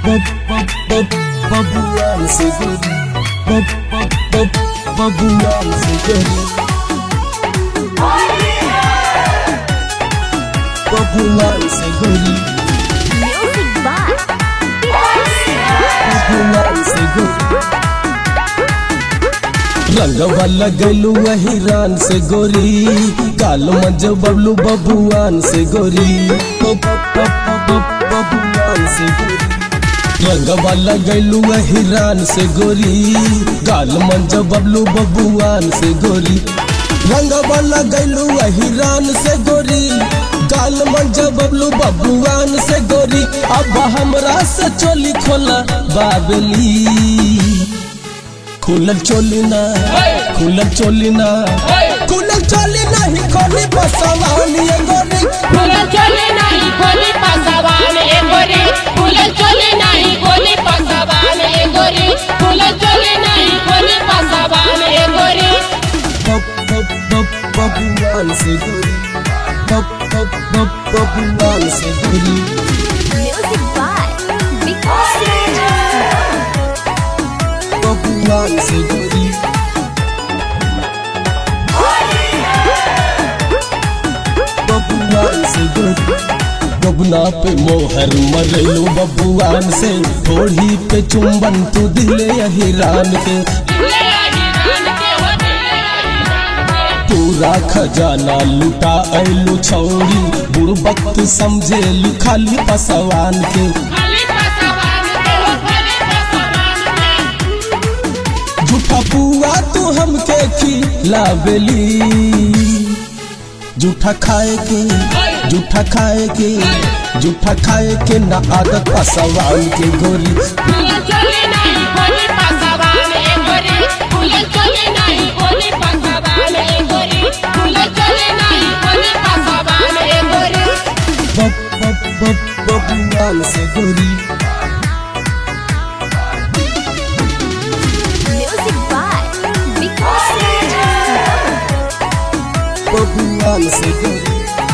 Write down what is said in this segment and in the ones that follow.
Babuan seguri, babuan seguri, babuan seguri, Music by babuan seguri. रंगवा लगलू हिरान से गोरी, काल मंज बबलू बबुआन से गोरी, बबुआन से गोरी। रंगवा लगलू हिरान से गोरी, काल मंज बबलू बबुआन से गोरी। रंगवा लगलू हिरान से गोरी, काल मंज बबलू बबुआन से गोरी। अब हमरा से चोली खोला बाबली, खुलल चोली ना, खुलल चोली ना, खुलल चोली नहीं खोली पसवान ये गोरी। खुलल चोली नहीं खोली पसवान ए गोरी, खुलल चोली नहीं खोली पसवान ए गोरी, खुलल चोली नहीं खोली पसवान ए गोरी। बबुआन से गोरी, बबुआन से गोरी। Music by Vikas बबुआन से गोरी, बबुआन से गोरी। बबुना पे मोहर मरेलू बबुआन से, थोड़ी पे चुंबन तू दिले हिरान के। पूरा खजाना लुटा ऐलू छौरी, बुड़बक समझे खाली पसवान के। झूठा पुआ तू हमके खिलावेली, झूठा खाए के, झूठा खाए के, झूठा खाए के ना आदत पसवान के गोरी। खुलल चोली नहीं खोली पसवान ए गोरी, खुलल चोली नहीं खोली पसवान ए गोरी, खुलल चोली नहीं खोली पसवान ए गोरी। बबुआन से गोरी, Music by Vikas बबुआन से गोरी।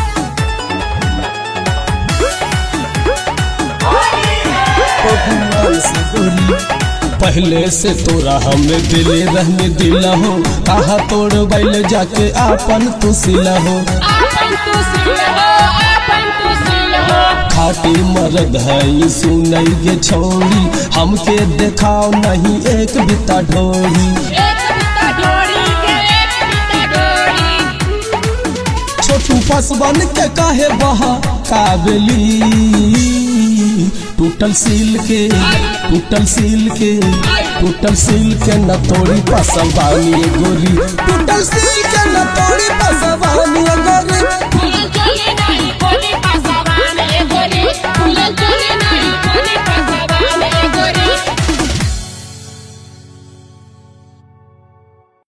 बबुआन से गोरी। पहले से तोरा हमें दिले रहने दिला हो, कहा तोड़ बैल जाके आपन तू सिला हो। आपन तू सिल हो, आपन तू सिल हो। खाटी मरद है सुनई गे छोरी, हमके देखाओ नहीं एक बिता ढोरी। एक बिता ढोरी के एक बिता ढोरी। छोटू पसवन के काहे बहा काबली, टूटल सील के, टूटल सील के, टूटल सील के न तोड़ी पसवानी गोरी, टूटल सील के न तोड़ी पसवानी गोरी।